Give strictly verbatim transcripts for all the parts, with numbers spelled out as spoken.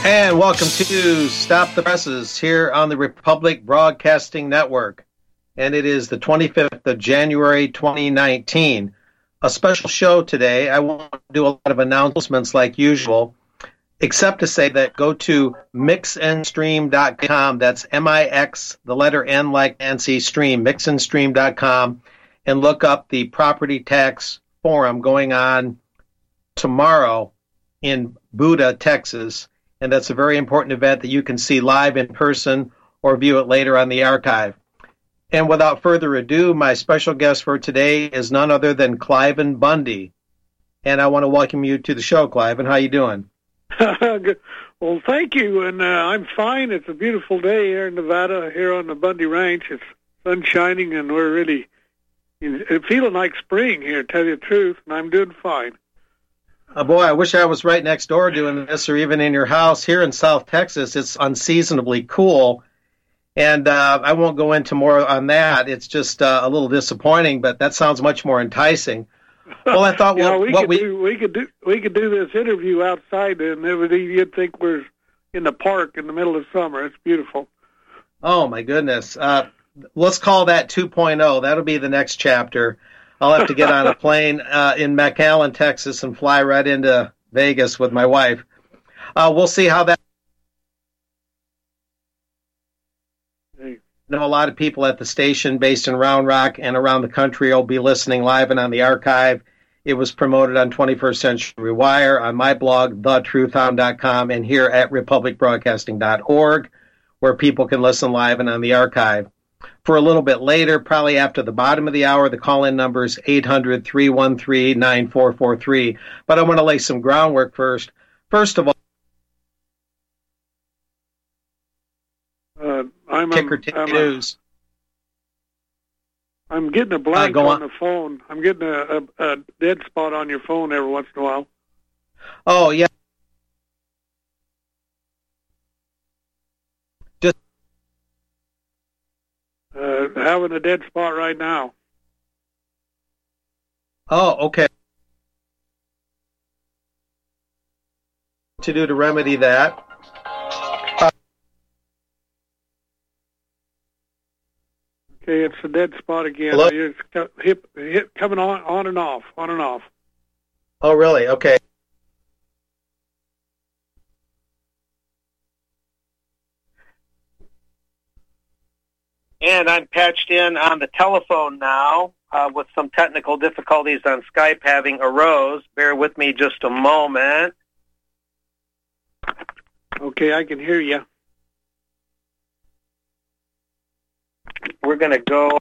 And welcome to Stop the Presses here on the Republic Broadcasting Network. And it is the twenty-fifth of January, twenty nineteen. A special show today. I won't do a lot of announcements like usual, except to say that go to mix and stream dot com. That's M I X, the letter N like Nancy, stream, mix and stream dot com, and look up the property tax forum going on tomorrow in Buda, Texas. And that's a very important event that you can see live in person or view it later on the archive. And without further ado, my special guest for today is none other than Cliven Bundy. And I want to welcome you to the show, Cliven. How you doing? Well, thank you, and uh, I'm fine. It's a beautiful day here in Nevada, here on the Bundy Ranch. It's sun shining, and we're really it's feeling like spring here, to tell you the truth, and I'm doing fine. Oh, boy, I wish I was right next door doing this, or even in your house. Here in South Texas, it's unseasonably cool, and uh, I won't go into more on that. It's just uh, a little disappointing, but that sounds much more enticing. Well, I thought you well, know, we what could we do, we could do we could do this interview outside, and everybody, you'd think we're in the park in the middle of summer. It's beautiful. Oh my goodness! Uh, let's call that two point oh. That'll be the next chapter. I'll have to get on a plane uh, in McAllen, Texas, and fly right into Vegas with my wife. Uh, we'll see how that. I know a lot of people at the station based in Round Rock and around the country will be listening live and on the archive. It was promoted on twenty-first Century Wire, on my blog, the truth hound dot com, and here at republic broadcasting dot org, where people can listen live and on the archive. For a little bit later, probably after the bottom of the hour, the call-in number is eight hundred, three one three, nine four four three. But I want to lay some groundwork first. First of all, uh, I'm, ticker I'm, news. I'm getting a blank uh, on. on the phone. I'm getting a, a, a dead spot on your phone every once in a while. Oh, yeah. Just uh, having a dead spot right now. Oh, okay. To do to remedy that. Okay, it's a dead spot again. Hello? It's hip, hip, coming on, on and off, on and off. Oh, really? Okay. And I'm patched in on the telephone now uh, with some technical difficulties on Skype having arose. Bear with me just a moment. Okay, I can hear you. We're going to go.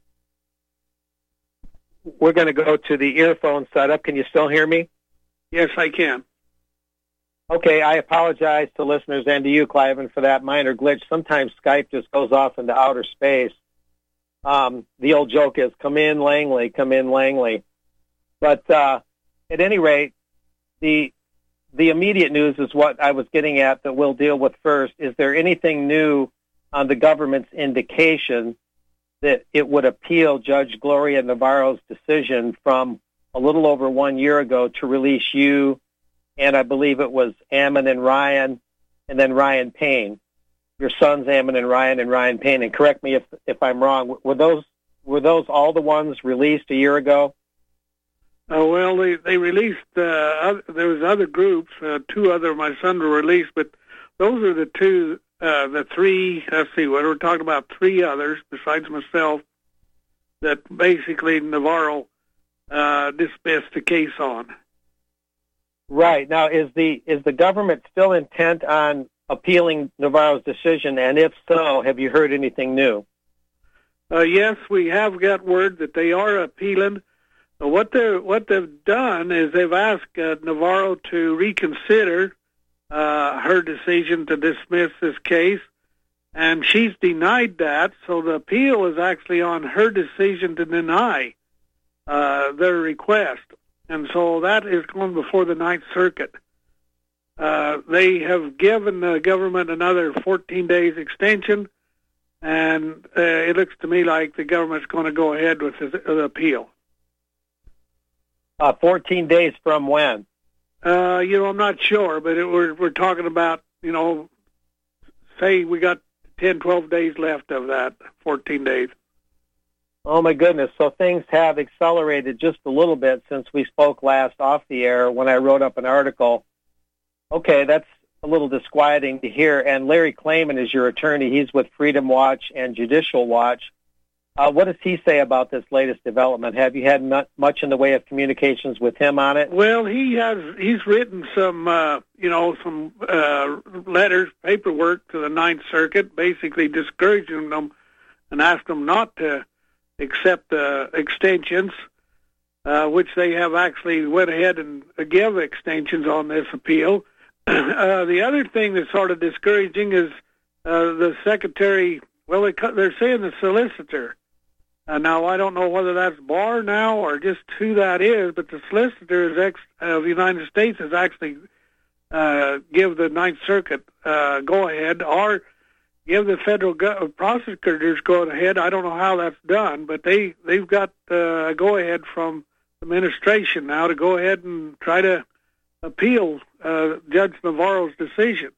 We're going to go to the earphone setup. Can you still hear me? Yes, I can. Okay, I apologize to listeners and to you, Cliven, for that minor glitch. Sometimes Skype just goes off into outer space. Um, the old joke is, come in, Langley, come in, Langley. But uh, at any rate, the the immediate news is what I was getting at that we'll deal with first. Is there anything new on the government's indication that it would appeal Judge Gloria Navarro's decision from a little over one year ago to release you, and I believe it was Ammon and Ryan, and then Ryan Payne, your sons Ammon and Ryan, and Ryan Payne. And correct me if if I'm wrong. Were those were those all the ones released a year ago? Uh, well, they they released. Uh, other, there was other groups. Uh, two other of my sons were released, but those are the two, uh, the three. Let's see, what we're talking about. Three others besides myself that basically Navarro uh, dismissed the case on. Right. Now, is the is the government still intent on appealing Navarro's decision? And if so, have you heard anything new? Uh, yes, we have got word that they are appealing. Uh, what they what they've done is they've asked uh, Navarro to reconsider uh, her decision to dismiss this case, and she's denied that. So the appeal is actually on her decision to deny uh, their request. And so that is going before the Ninth Circuit. Uh, they have given the government another fourteen days extension, and uh, it looks to me like the government's going to go ahead with the, the appeal. Uh, fourteen days from when? Uh, you know, I'm not sure, but it, we're we're talking about you know, say we got ten, twelve days left of that, fourteen days. Oh, my goodness. So things have accelerated just a little bit since we spoke last off the air when I wrote up an article. Okay, that's a little disquieting to hear. And Larry Klayman is your attorney. He's with Freedom Watch and Judicial Watch. Uh, what does he say about this latest development? Have you had not much in the way of communications with him on it? Well, he has. He's written some, uh, you know, some uh, letters, paperwork to the Ninth Circuit, basically discouraging them and asked them not to accept uh, extensions, uh, which they have actually went ahead and give extensions on this appeal. Uh, the other thing that's sort of discouraging is uh, the secretary. Well, they, they're saying the solicitor. Uh, now, I don't know whether that's Barr now or just who that is, but the solicitor is ex- of the United States has actually uh, give the Ninth Circuit uh, go-ahead or give the federal go- prosecutors go-ahead. I don't know how that's done, but they, they've got uh, a go-ahead from the administration now to go ahead and try to appeal uh, Judge Navarro's decision.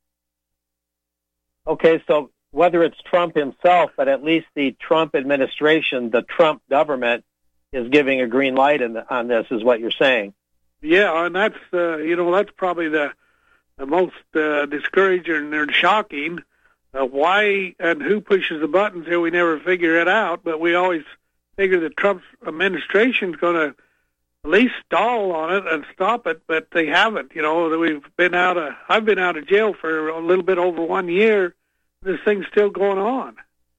Okay, so whether it's Trump himself, but at least the Trump administration, the Trump government, is giving a green light in the, on this, is what you're saying. Yeah, and that's uh, you know that's probably the the most uh, discouraging and shocking. Uh, why and who pushes the buttons here? We never figure it out, but we always figure that Trump's administration is going to at least stall on it and stop it, but they haven't. You know, we've been out of I've been out of jail for a little bit over one year. This thing's still going on.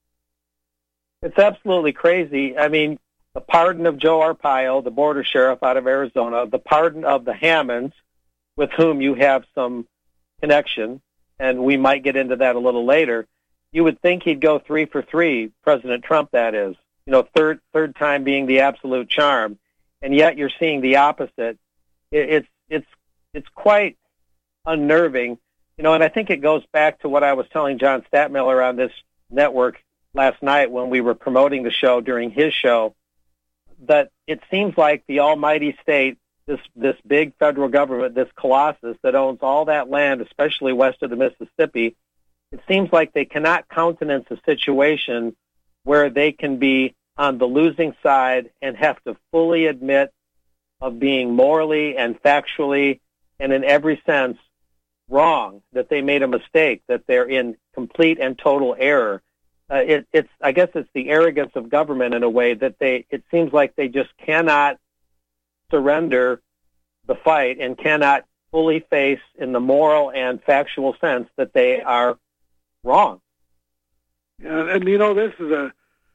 It's absolutely crazy. I mean, the pardon of Joe Arpaio, the border sheriff out of Arizona, the pardon of the Hammonds, with whom you have some connection, and we might get into that a little later. You would think he'd go three for three, President Trump, that is. You know, third third time being the absolute charm, and yet you're seeing the opposite. It, it's it's it's quite unnerving. You know, and I think it goes back to what I was telling John Statmiller on this network last night when we were promoting the show during his show, that it seems like the almighty state, this this big federal government, this colossus that owns all that land, especially west of the Mississippi, it seems like they cannot countenance a situation where they can be on the losing side and have to fully admit of being morally and factually and in every sense wrong, that they made a mistake, that they're in complete and total error. Uh, it, it's, I guess it's the arrogance of government in a way that they, it seems like they just cannot surrender the fight and cannot fully face in the moral and factual sense that they are wrong. Yeah, and you know, this is a,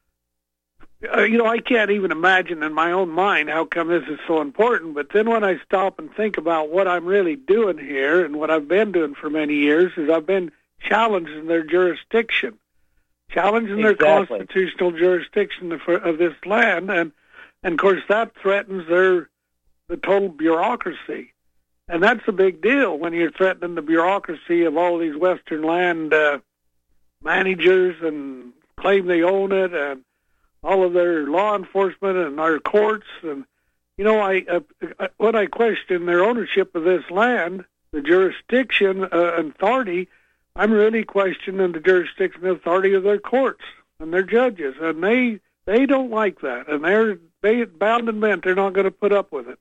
uh, you know, I can't even imagine in my own mind how come this is so important. But then when I stop and think about what I'm really doing here and what I've been doing for many years is I've been challenging their jurisdiction, challenging exactly. their constitutional jurisdiction of, of this land. And, and, of course, that threatens their the total bureaucracy. And that's a big deal when you're threatening the bureaucracy of all these Western land uh, managers and claim they own it and all of their law enforcement and our courts. And, you know, I uh, when I question their ownership of this land, the jurisdiction uh, and authority, I'm really questioning the jurisdiction and authority of their courts and their judges. And they they don't like that. And they're they bound and bent. They're not going to put up with it.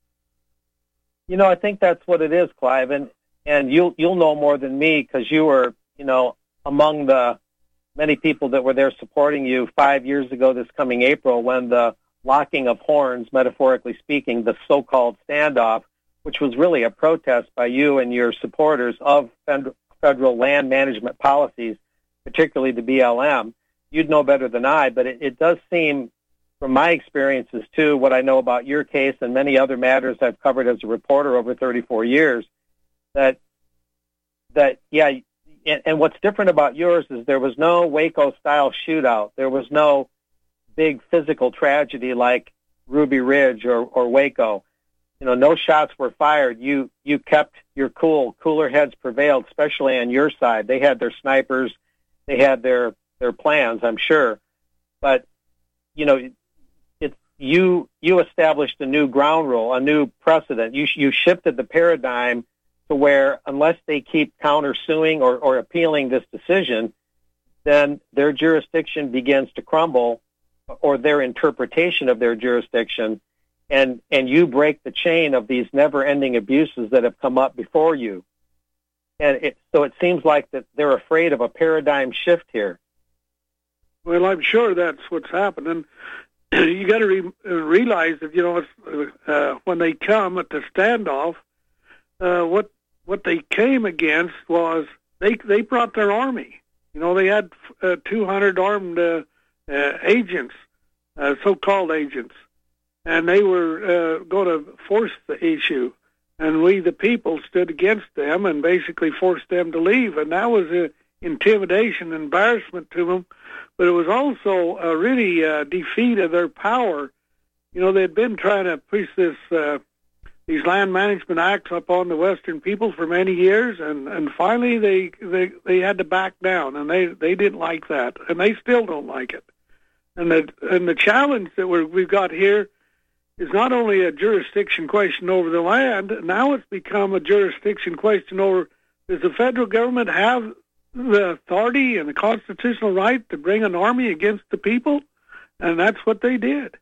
You know, I think that's what it is, Clive. And, and you'll, you'll know more than me because you were, you know, among the many people that were there supporting you five years ago this coming April when the locking of horns, metaphorically speaking, the so-called standoff, which was really a protest by you and your supporters of federal land management policies, particularly the B L M. You'd know better than I, but it, it does seem, from my experiences too, what I know about your case and many other matters I've covered as a reporter over thirty-four years, that, that yeah, And, and what's different about yours is there was no Waco-style shootout. There was no big physical tragedy like Ruby Ridge or, or Waco. You know, no shots were fired. You you kept your cool. Cooler heads prevailed, especially on your side. They had their snipers. They had their, their plans, I'm sure. But, you know, it, you you established a new ground rule, a new precedent. You you shifted the paradigm to where unless they keep countersuing or, or appealing this decision, then their jurisdiction begins to crumble, or their interpretation of their jurisdiction, and, and you break the chain of these never-ending abuses that have come up before you. And it, so it seems like that they're afraid of a paradigm shift here. Well, I'm sure that's what's happening. You got to re- realize that, you know, it's, uh, when they come at the standoff, uh, what what they came against was they they brought their army. You know, they had uh, two hundred armed uh, uh, agents, uh, so-called agents, and they were uh, going to force the issue. And we, the people, stood against them and basically forced them to leave. And that was an intimidation, embarrassment to them. But it was also a really uh, defeat of their power. You know, they'd been trying to push this uh, these land management acts upon the Western people for many years, and, and finally they, they they had to back down, and they, they didn't like that, and they still don't like it. And the and the challenge that we're, we've got here is not only a jurisdiction question over the land, now it's become a jurisdiction question over, does the federal government have the authority and the constitutional right to bring an army against the people? And that's what they did.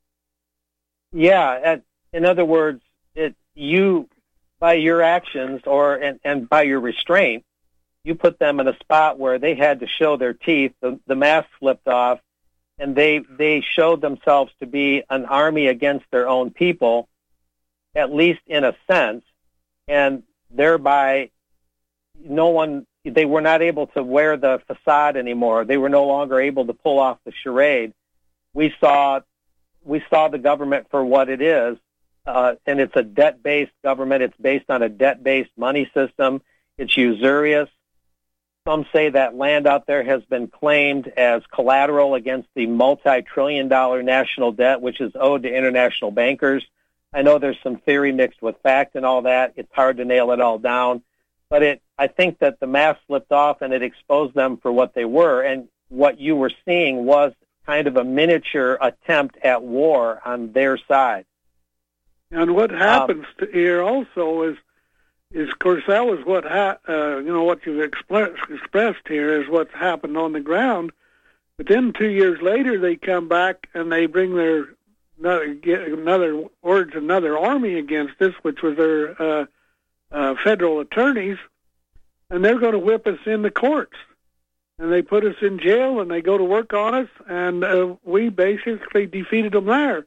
Yeah, in other words, it, you, by your actions or and, and by your restraint, you put them in a spot where they had to show their teeth, the, the mask flipped off, and they they showed themselves to be an army against their own people, at least in a sense, and thereby no one, they were not able to wear the facade anymore. They were no longer able to pull off the charade. We saw we saw the government for what it is, uh, and it's a debt-based government. It's based on a debt-based money system. It's usurious. Some say that land out there has been claimed as collateral against the multi-trillion dollar national debt, which is owed to international bankers. I know there's some theory mixed with fact and all that. It's hard to nail it all down. But it, I think that the mask slipped off and it exposed them for what they were. And what you were seeing was kind of a miniature attempt at war on their side. And what happens um, to here also is, is of course, that was what ha- uh, you know what you've expl- expressed here is what's happened on the ground. But then two years later, they come back and they bring their another, in other words, another army against us, which was their uh, uh, federal attorneys, and they're going to whip us in the courts. And they put us in jail, and they go to work on us, and uh, we basically defeated them there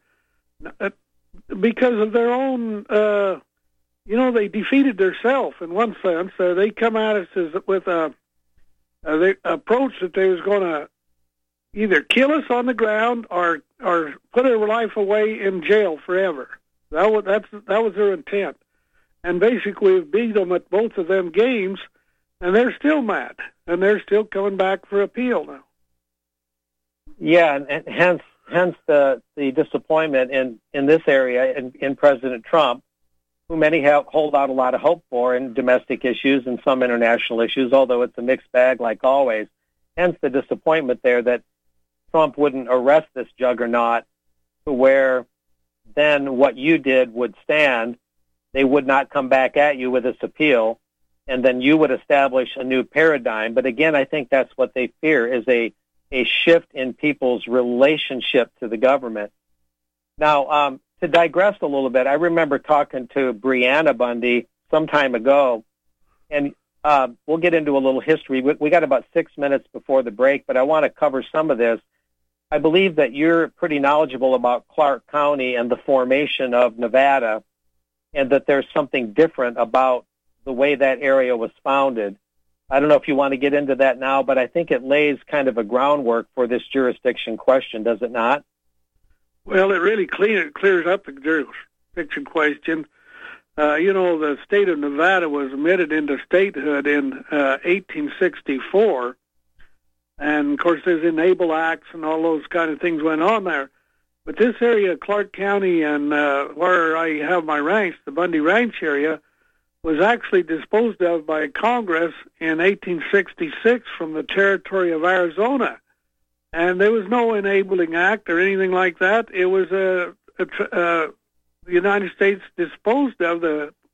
because of their own. Uh, you know, they defeated themselves in one sense. Uh, they come at us as, with a, a they, approach that they was going to either kill us on the ground or or put our life away in jail forever. That was that's that was their intent, and basically we've beat them at both of them games, and they're still mad, and they're still coming back for appeal now. Yeah, and, and hence hence the the disappointment in, in this area in, in President Trump, who many have, hold out a lot of hope for in domestic issues and some international issues, although it's a mixed bag like always. Hence the disappointment there that Trump wouldn't arrest this juggernaut to where then what you did would stand. They would not come back at you with this appeal, and then you would establish a new paradigm. But again, I think that's what they fear, is a, a shift in people's relationship to the government. Now, um, to digress a little bit, I remember talking to Brianna Bundy some time ago, and uh, we'll get into a little history. We, we got about six minutes before the break, but I want to cover some of this. I believe that you're pretty knowledgeable about Clark County and the formation of Nevada, and that there's something different about the way that area was founded. I don't know if you want to get into that now, but I think it lays kind of a groundwork for this jurisdiction question, does it not? Well, it really clear, clears up the jurisdiction question. Uh, you know, the state of Nevada was admitted into statehood in uh, eighteen sixty-four, and, of course, there's Enable Acts and all those kind of things went on there. But this area, Clark County, and uh, where I have my ranch, the Bundy Ranch area, was actually disposed of by Congress in eighteen sixty-six from the territory of Arizona. And there was no enabling act or anything like that. It was a, a, a the United States disposed of the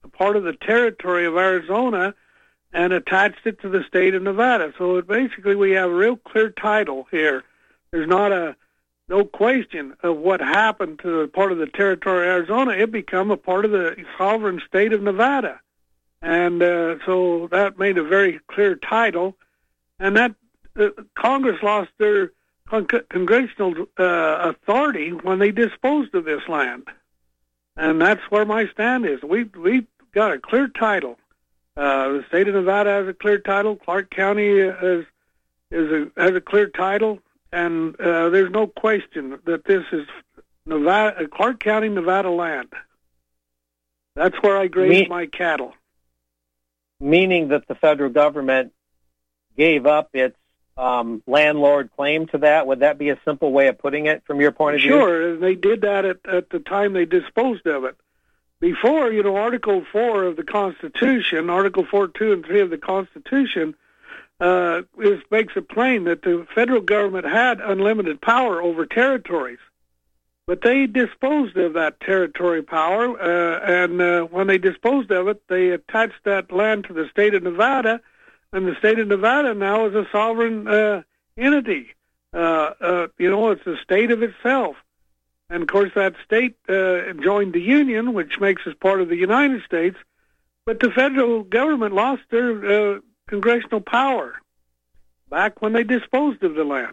a part of the territory of Arizona and attached it to the state of Nevada. So it basically we have a real clear title here. There's not a no question of what happened to the part of the territory of Arizona. It became a part of the sovereign state of Nevada. And uh, so that made a very clear title. And that uh, Congress lost their con- congressional uh, authority when they disposed of this land. And that's where my stand is. We we got a clear title. Uh, the state of Nevada has a clear title. Clark County is is a, has a clear title, and uh, there's no question that this is Nevada, Clark County, Nevada land. That's where I graze Me- my cattle. Meaning that the federal government gave up its um, landlord claim to that? Would that be a simple way of putting it from your point of view? Sure, they did that at, at the time they disposed of it. Before, you know, Article four of the Constitution, Article four, two, and three of the Constitution, uh, is, makes it plain that the federal government had unlimited power over territories. But they disposed of that territory power, uh, and uh, when they disposed of it, they attached that land to the state of Nevada, and the state of Nevada now is a sovereign uh, entity. Uh, uh, you know, it's a state of itself. And, of course, that state uh, joined the Union, which makes us part of the United States, but the federal government lost their uh, congressional power back when they disposed of the land.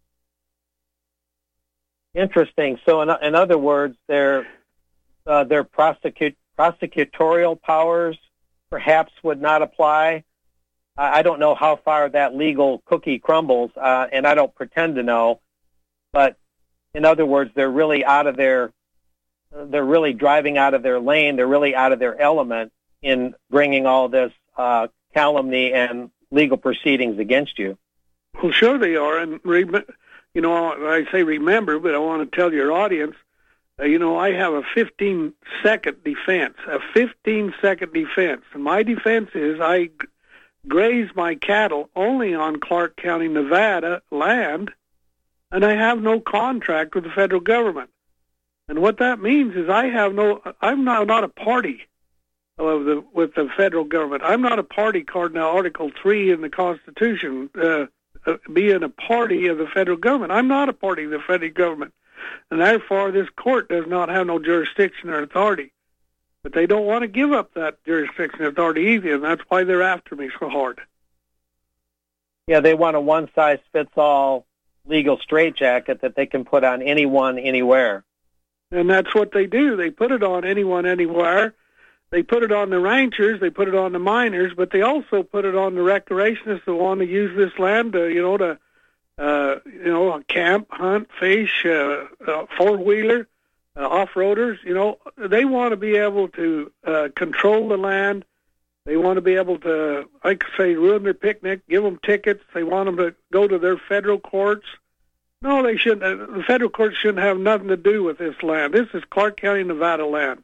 Interesting. So, in, in other words, their uh, their prosecute, prosecutorial powers perhaps would not apply. I, I don't know how far that legal cookie crumbles, uh, and I don't pretend to know. But in other words, they're really out of their they're really driving out of their lane. They're really out of their element in bringing all this uh, calumny and legal proceedings against you. Well, sure they are, and. Re- You know, I say remember, but I want to tell your audience, uh, you know, I have a fifteen-second defense, a fifteen-second defense. And my defense is I g- graze my cattle only on Clark County, Nevada land, and I have no contract with the federal government. And what that means is I have no, I'm not, not a party of the with the federal government. I'm not a party card now, Article three in the Constitution, uh, Uh, being a party of the federal government. I'm not a party of the federal government, and therefore this court does not have no jurisdiction or authority. But they don't want to give up that jurisdiction or authority either, and that's why they're after me so hard. Yeah, they want a one-size-fits-all legal straitjacket that they can put on anyone, anywhere. And that's what they do. They put it on anyone, anywhere. They put it on the ranchers, they put it on the miners, but they also put it on the recreationists who want to use this land to, you know, to, uh, you know, camp, hunt, fish, uh, uh, four-wheeler, uh, off-roaders. You know, they want to be able to uh, control the land. They want to be able to, I could say, ruin their picnic, give them tickets. They want them to go to their federal courts. No, they shouldn't. Uh, the federal courts shouldn't have nothing to do with this land. This is Clark County, Nevada land.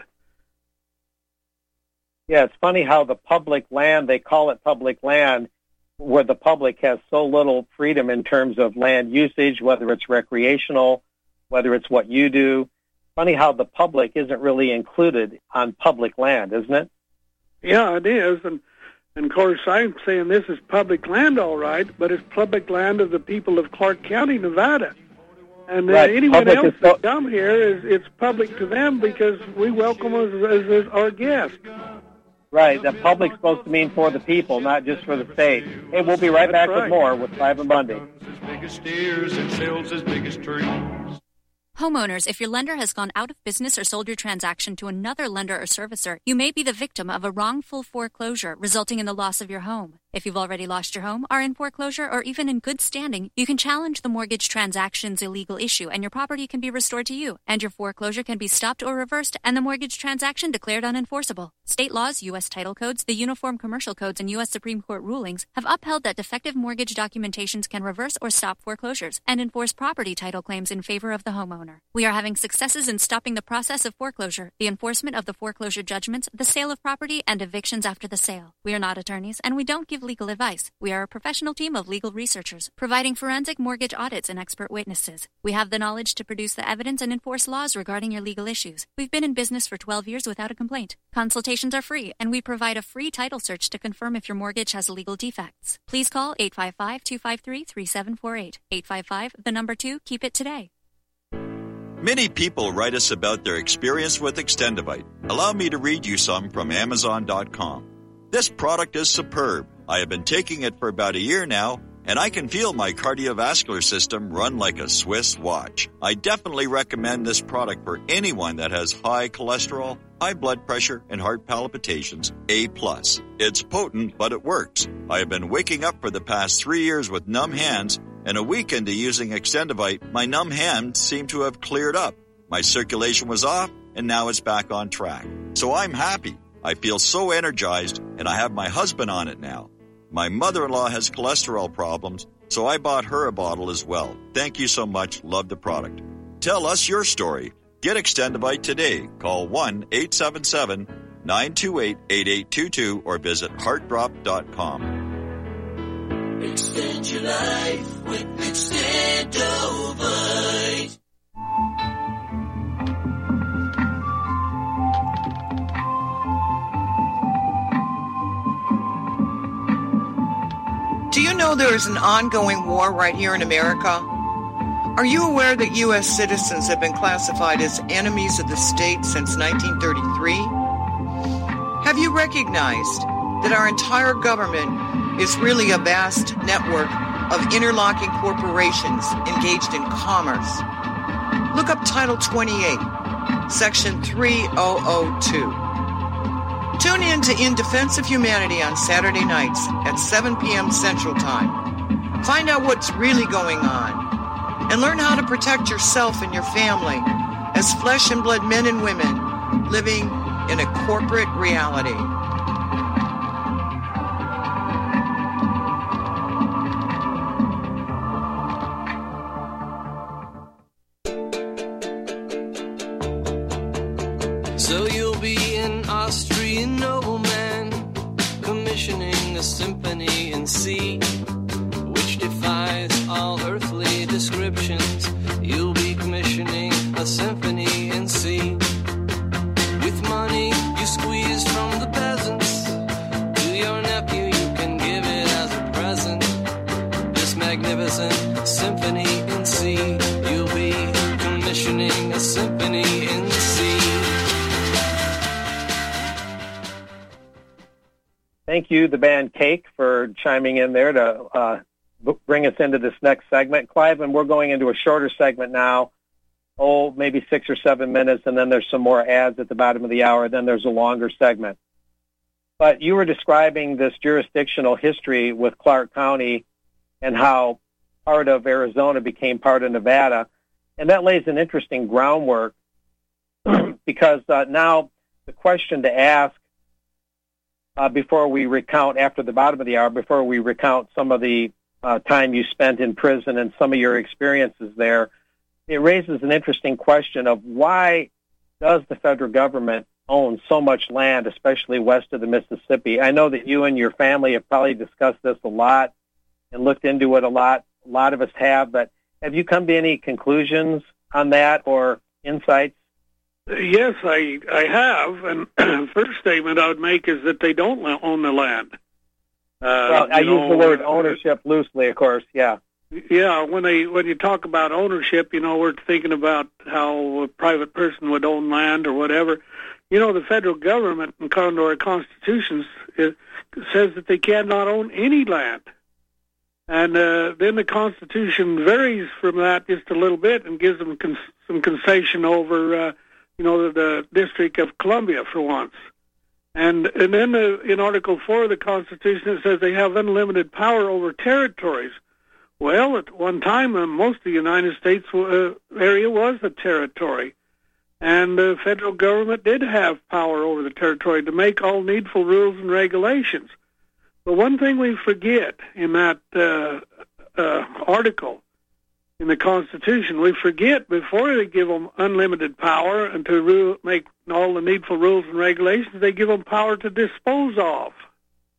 Yeah, it's funny how the public land, they call it public land, where the public has so little freedom in terms of land usage, whether it's recreational, whether it's what you do. Funny how the public isn't really included on public land, isn't it? Yeah, it is. And, and of course, I'm saying this is public land, all right, but it's public land of the people of Clark County, Nevada. And uh, right. anyone public else so- that come here, is it's public to them because we welcome them as, as, as our guests. Right, the public's supposed to mean for the people, not just for the state. Hey, we'll be right That's back right. with more with Clive and Bundy. Homeowners, if your lender has gone out of business or sold your transaction to another lender or servicer, you may be the victim of a wrongful foreclosure resulting in the loss of your home. If you've already lost your home, are in foreclosure, or even in good standing, you can challenge the mortgage transaction's illegal issue and your property can be restored to you, and your foreclosure can be stopped or reversed and the mortgage transaction declared unenforceable. State laws, U S title codes, the Uniform Commercial Codes, and U S Supreme Court rulings have upheld that defective mortgage documentations can reverse or stop foreclosures and enforce property title claims in favor of the homeowner. We are having successes in stopping the process of foreclosure, the enforcement of the foreclosure judgments, the sale of property, and evictions after the sale. We are not attorneys, and we don't give legal advice. We are a professional team of legal researchers, providing forensic mortgage audits and expert witnesses. We have the knowledge to produce the evidence and enforce laws regarding your legal issues. We've been in business for twelve years without a complaint. Consultations are free, and we provide a free title search to confirm if your mortgage has legal defects. Please call eight five five, two five three, three seven four eight. eight five five, the number two, keep it today. Many people write us about their experience with Extendivite. Allow me to read you some from Amazon dot com. This product is superb. I have been taking it for about a year now, and I can feel my cardiovascular system run like a Swiss watch. I definitely recommend this product for anyone that has high cholesterol, high blood pressure, and heart palpitations, A plus. It's potent, but it works. I have been waking up for the past three years with numb hands, and a week into using Extendivite, my numb hands seem to have cleared up. My circulation was off, and now it's back on track. So I'm happy. I feel so energized, and I have my husband on it now. My mother-in-law has cholesterol problems, so I bought her a bottle as well. Thank you so much. Love the product. Tell us your story. Get Extendivite today. Call one eight seven seven, nine two eight, eight eight two two or visit heart drop dot com. Extend your life with Extendivite. Do you know there is an ongoing war right here in America? Are you aware that U S citizens have been classified as enemies of the state since nineteen thirty-three? Have you recognized that our entire government is really a vast network of interlocking corporations engaged in commerce? Look up Title twenty-eight, Section three thousand two. Tune in to In Defense of Humanity on Saturday nights at seven p.m. Central Time. Find out what's really going on and learn how to protect yourself and your family as flesh and blood men and women living in a corporate reality. So you'll be an Austrian nobleman, commissioning a symphony in C, which defies all earthly descriptions. You'll be commissioning a symphony in C. With money you squeezed from the peasants, to your nephew you can give it as a present. This magnificent symphony in C. You'll be commissioning a symphony in C. Thank you, the band Cake, for chiming in there to uh, bring us into this next segment. Clive, and we're going into a shorter segment now, oh, maybe six or seven minutes, and then there's some more ads at the bottom of the hour, then there's a longer segment. But you were describing this jurisdictional history with Clark County and how part of Arizona became part of Nevada, and that lays an interesting groundwork because uh, now the question to ask Uh, before we recount, after the bottom of the hour, before we recount some of the uh, time you spent in prison and some of your experiences there, it raises an interesting question of why does the federal government own so much land, especially west of the Mississippi? I know that you and your family have probably discussed this a lot and looked into it a lot. A lot of us have, but have you come to any conclusions on that or insights? Yes, I I have, and the first statement I would make is that they don't own the land. Uh, well, I use know, the word ownership loosely, of course, yeah. Yeah, when they when you talk about ownership, you know, we're thinking about how a private person would own land or whatever. You know, the federal government, according to our constitutions, it says that they cannot own any land. And uh, then the Constitution varies from that just a little bit and gives them con- some concession over uh, you know, the, the District of Columbia for once. And and then the, in Article four of the Constitution, it says they have unlimited power over territories. Well, at one time, uh, most of the United States uh, area was a territory. And the federal government did have power over the territory to make all needful rules and regulations. But one thing we forget in that uh, uh, article in the Constitution, we forget before they give them unlimited power and to rule, make all the needful rules and regulations, they give them power to dispose of.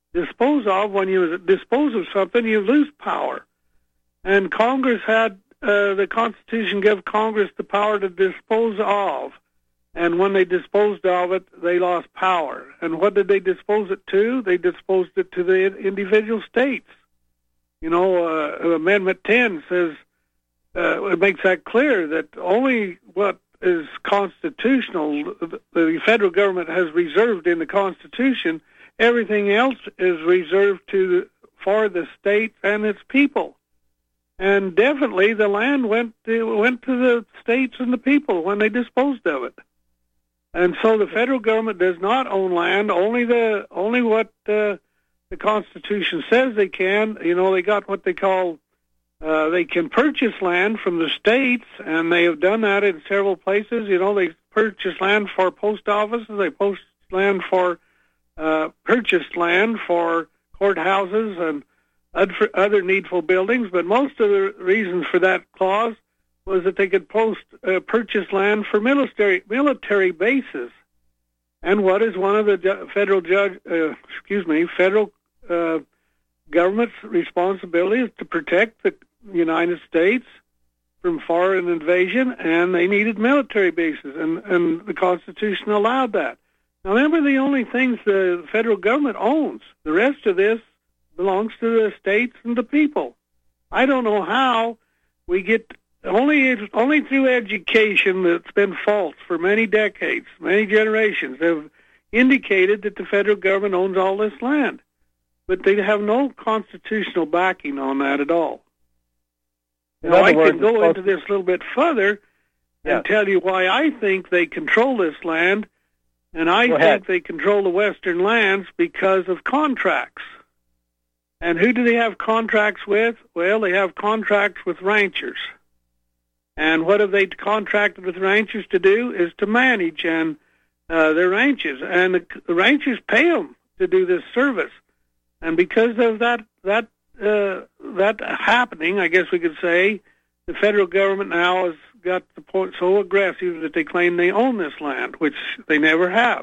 dispose of. When you dispose of something, you lose power. And Congress had, uh, the Constitution gave Congress the power to dispose of. And when they disposed of it, they lost power. And what did they dispose it to? They disposed it to the individual states. You know, uh, Amendment ten says, uh, it makes that clear that only what is constitutional, the federal government has reserved in the Constitution. Everything else is reserved to for the state and its people. And definitely the land went to, went to the states and the people when they disposed of it. And so the federal government does not own land, only the only what uh, the Constitution says they can. You know, they got what they call, uh, they can purchase land from the states, and they have done that in several places. You know, they purchase land for post offices, they post land for, uh, purchased land for courthouses and other needful buildings, but most of the reasons for that clause was that they could post uh, purchase land for military military bases. And what is one of the ju- federal judge, uh, excuse me, federal uh, government's responsibilities to protect the United States from foreign invasion, and they needed military bases, and, and the Constitution allowed that. Now, remember, the only things the federal government owns. The rest of this belongs to the states and the people. I don't know how we get, only only through education that's been false for many decades, many generations, have indicated that the federal government owns all this land. But they have no constitutional backing on that at all. Now, I can go into this a little bit further and yeah. tell you why I think they control this land, and I go think ahead. They control the western lands because of contracts. And who do they have contracts with? Well, they have contracts with ranchers. And what have they contracted with ranchers to do is to manage and uh, their ranches. And the, the ranchers pay them to do this service. And because of that that uh, that happening, I guess we could say, the federal government now has got the point so aggressive that they claim they own this land, which they never have.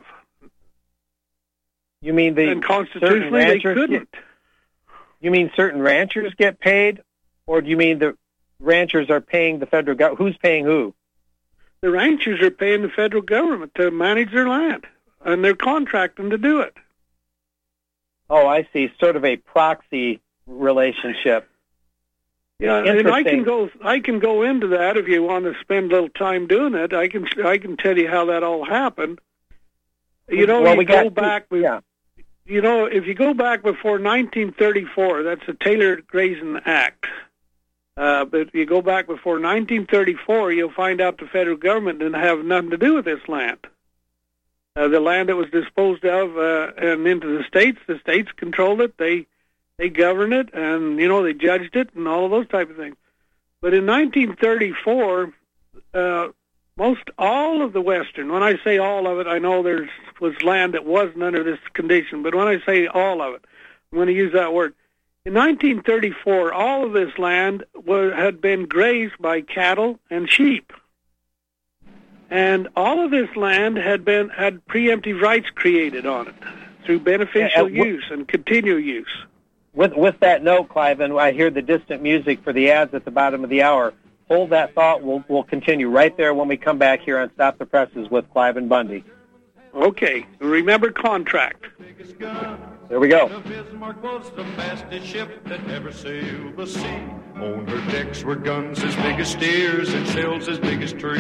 You mean the and constitutionally they couldn't. Get, you mean certain ranchers get paid, or do you mean the ranchers are paying the federal government? Who's paying who? The ranchers are paying the federal government to manage their land, and they're contracting to do it. Oh, I see. Sort of a proxy relationship. Yeah, and I can go. I can go into that if you want to spend a little time doing it. I can. I can tell you how that all happened. You know, well, you we go got, back. Yeah. You know, if you go back before nineteen thirty-four, that's the Taylor-Grayson Act. Uh, but if you go back before nineteen thirty-four, you'll find out the federal government didn't have nothing to do with this land. Uh, the land that was disposed of uh, and into the states, the states controlled it. They they governed it, and you know they judged it, and all of those type of things. But in nineteen thirty-four, uh, most all of the western, when I say all of it, I know there was land that wasn't under this condition, but when I say all of it, I'm going to use that word. In nineteen thirty-four, all of this land was, had been grazed by cattle and sheep. And all of this land had been had preemptive rights created on it through beneficial yeah, use and continual use. With with that note, Clive, and I hear the distant music for the ads at the bottom of the hour. Hold that thought. We'll we'll continue right there when we come back here on Stop the Presses with Clive and Bundy. Okay. Remember contract. There we go. The Bismarck was the fastest ship that ever sailed the sea. On her decks were guns as big as steers and sails as big as trees.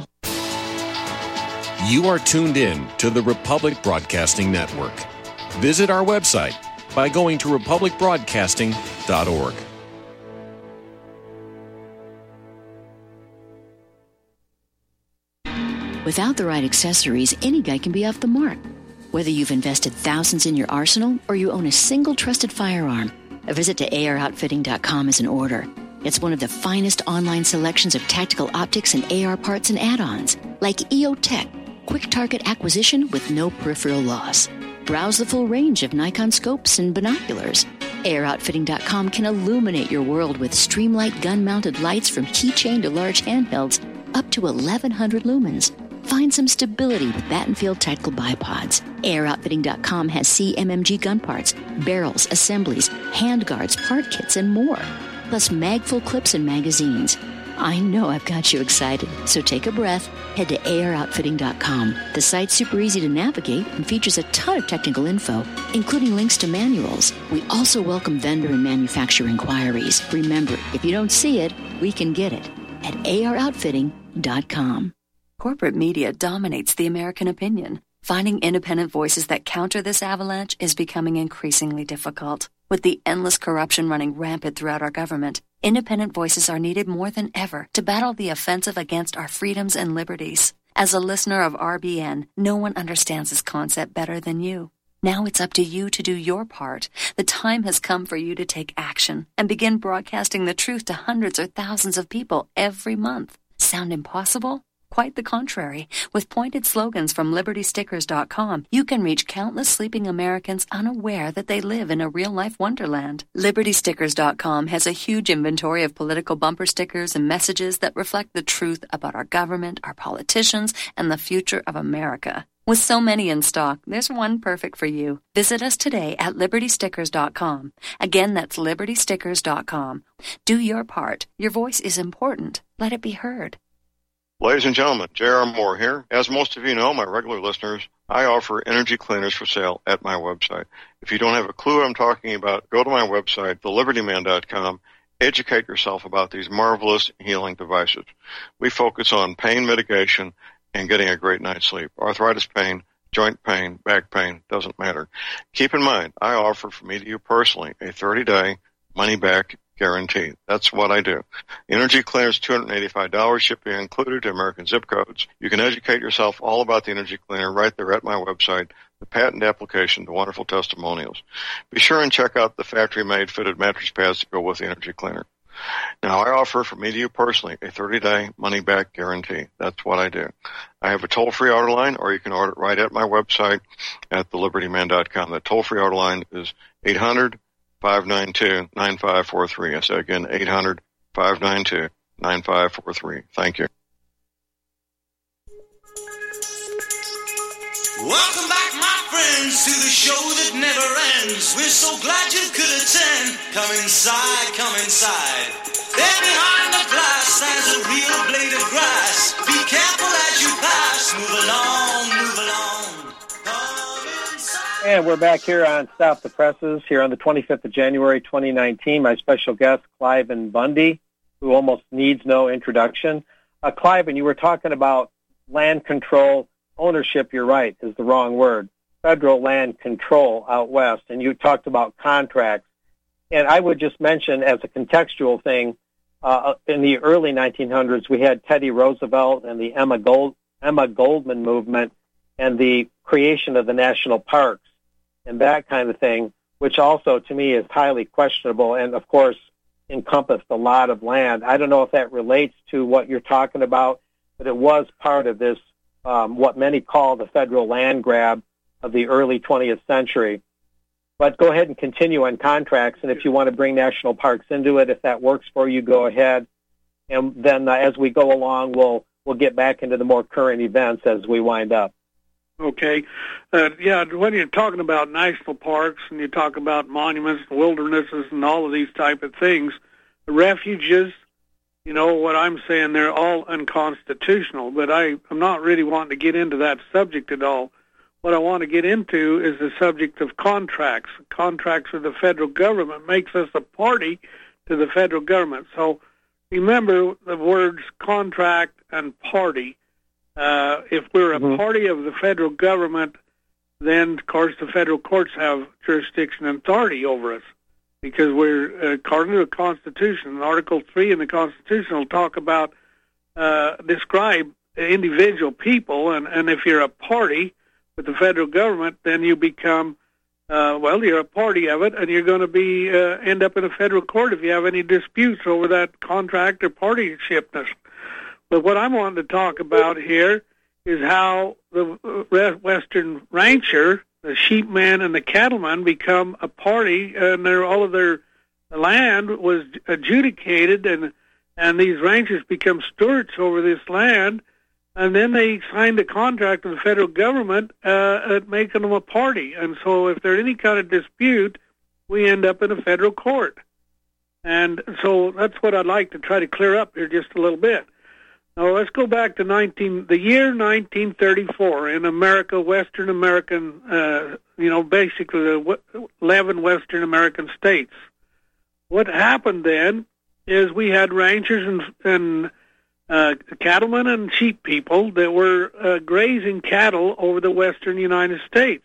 You are tuned in to the Republic Broadcasting Network. Visit our website by going to republic broadcasting dot org. Without the right accessories, any guy can be off the mark. Whether you've invested thousands in your arsenal or you own a single trusted firearm, a visit to A R outfitting dot com is in order. It's one of the finest online selections of tactical optics and A R parts and add-ons, like E O Tech, quick target acquisition with no peripheral loss. Browse the full range of Nikon scopes and binoculars. A R outfitting dot com can illuminate your world with Streamlight gun-mounted lights from keychain to large handhelds up to eleven hundred lumens. Find some stability with Battenfield Tactical Bipods. air outfitting dot com has C M M G gun parts, barrels, assemblies, handguards, part kits, and more. Plus mag-full clips and magazines. I know I've got you excited, so take a breath. Head to air outfitting dot com. The site's super easy to navigate and features a ton of technical info, including links to manuals. We also welcome vendor and manufacturer inquiries. Remember, if you don't see it, we can get it at air outfitting dot com. Corporate media dominates the American opinion. Finding independent voices that counter this avalanche is becoming increasingly difficult. With the endless corruption running rampant throughout our government, independent voices are needed more than ever to battle the offensive against our freedoms and liberties. As a listener of R B N, no one understands this concept better than you. Now it's up to you to do your part. The time has come for you to take action and begin broadcasting the truth to hundreds or thousands of people every month. Sound impossible? Quite the contrary. With pointed slogans from liberty stickers dot com, you can reach countless sleeping Americans unaware that they live in a real-life wonderland. liberty stickers dot com has a huge inventory of political bumper stickers and messages that reflect the truth about our government, our politicians, and the future of America. With so many in stock, there's one perfect for you. Visit us today at liberty stickers dot com. Again, that's liberty stickers dot com. Do your part. Your voice is important. Let it be heard. Ladies and gentlemen, J R. Moore here. As most of you know, my regular listeners, I offer energy cleaners for sale at my website. If you don't have a clue what I'm talking about, go to my website, the liberty man dot com. Educate yourself about these marvelous healing devices. We focus on pain mitigation and getting a great night's sleep. Arthritis pain, joint pain, back pain, doesn't matter. Keep in mind, I offer for me to you personally a thirty-day money-back guarantee. That's what I do. Energy cleaners, two hundred eighty-five dollars, shipping included to American zip codes. You can educate yourself all about the energy cleaner right there at my website, the patent application, the wonderful testimonials. Be sure and check out the factory-made fitted mattress pads to go with the energy cleaner. Now, I offer for me to you personally a thirty-day money-back guarantee. That's what I do. I have a toll-free order line, or you can order it right at my website at the liberty man dot com. That toll-free order line is eight hundred, five nine two, nine five four three. I say again, eight hundred, five nine two, nine five four three. Thank you. Welcome back, my friends, to the show that never ends. We're so glad you could attend. Come inside, come inside. There behind the glass stands a real blade of grass. Be careful as you pass. Move along, move along. And we're back here on Stop the Presses here on the twenty-fifth of January, twenty nineteen. My special guest, Cliven Bundy, who almost needs no introduction. Uh, Cliven, you were talking about land control. Ownership, you're right, is the wrong word. Federal land control out west. And you talked about contracts. And I would just mention as a contextual thing, uh, in the early nineteen hundreds, we had Teddy Roosevelt and the Emma Gold, Emma Goldman movement and the creation of the national parks and that kind of thing, which also to me is highly questionable and, of course, encompassed a lot of land. I don't know if that relates to what you're talking about, but it was part of this, um, what many call the federal land grab of the early twentieth century. But go ahead and continue on contracts, and if you want to bring national parks into it, if that works for you, go ahead. And then uh, as we go along, we'll we'll get back into the more current events as we wind up. Okay. Uh, yeah, when you're talking about national parks and you talk about monuments, wildernesses, and all of these type of things, refuges, you know, what I'm saying, they're all unconstitutional, but I, I'm not really wanting to get into that subject at all. What I want to get into is the subject of contracts. Contracts with the federal government makes us a party to the federal government. So remember the words contract and party. Uh, if we're a mm-hmm. party of the federal government, then, of course, the federal courts have jurisdiction and authority over us because we're, according to the Constitution, Article three in the Constitution will talk about, uh, describe individual people, and, and if you're a party with the federal government, then you become, uh, well, you're a party of it, and you're going to be uh, end up in a federal court if you have any disputes over that contract or partyshipness. But what I'm wanting to talk about here is how the Western rancher, the sheepman, and the cattleman become a party, and their, all of their land was adjudicated, and and these ranchers become stewards over this land and then they signed a contract with the federal government uh, at making them a party. And so if there's any kind of dispute, we end up in a federal court. And so that's what I'd like to try to clear up here just a little bit. Now let's go back to nineteen the year nineteen thirty-four in America, Western American, uh, you know, basically the eleven Western American states. What happened then is we had ranchers and, and uh, cattlemen and sheep people that were uh, grazing cattle over the western United States.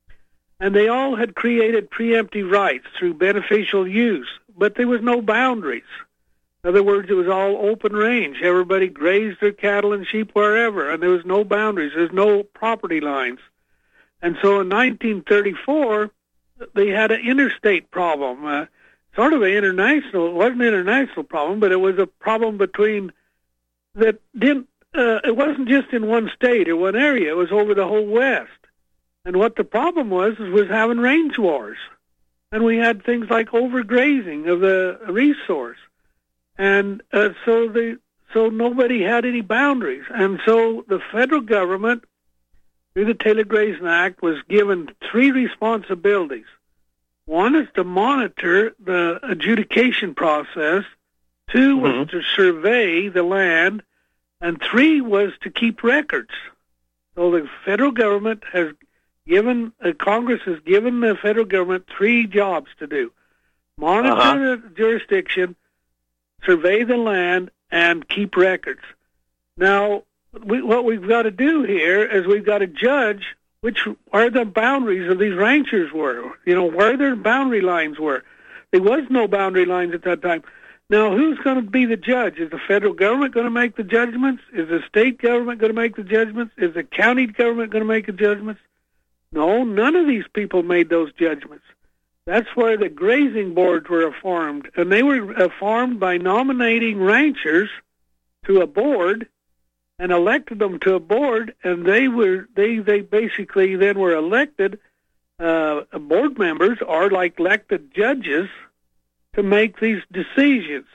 And they all had created preemptive rights through beneficial use, but there was no boundaries. In other words, it was all open range. Everybody grazed their cattle and sheep wherever, and there was no boundaries. There's no property lines. And so in nineteen thirty-four, they had an interstate problem, uh, sort of an international, it wasn't an international problem, but it was a problem between, that didn't, uh, it wasn't just in one state or one area, it was over the whole West. And what the problem was, is was having range wars. And we had things like overgrazing of the resource. And uh, so the so nobody had any boundaries. And so the federal government, through the Taylor Grazing Act, was given three responsibilities. One is to monitor the adjudication process. Two was mm-hmm. to survey the land. And three was to keep records. So the federal government has given, uh, Congress has given the federal government three jobs to do. Monitor uh-huh. the jurisdiction, survey the land, and keep records. Now, we, what we've got to do here is we've got to judge which where the boundaries of these ranchers were, you know, where their boundary lines were. There was no boundary lines at that time. Now, who's going to be the judge? Is the federal government going to make the judgments? Is the state government going to make the judgments? Is the county government going to make the judgments? No, none of these people made those judgments. That's where the grazing boards were formed, and they were formed by nominating ranchers to a board and elected them to a board, and they were they they basically then were elected uh, board members or like elected judges to make these decisions.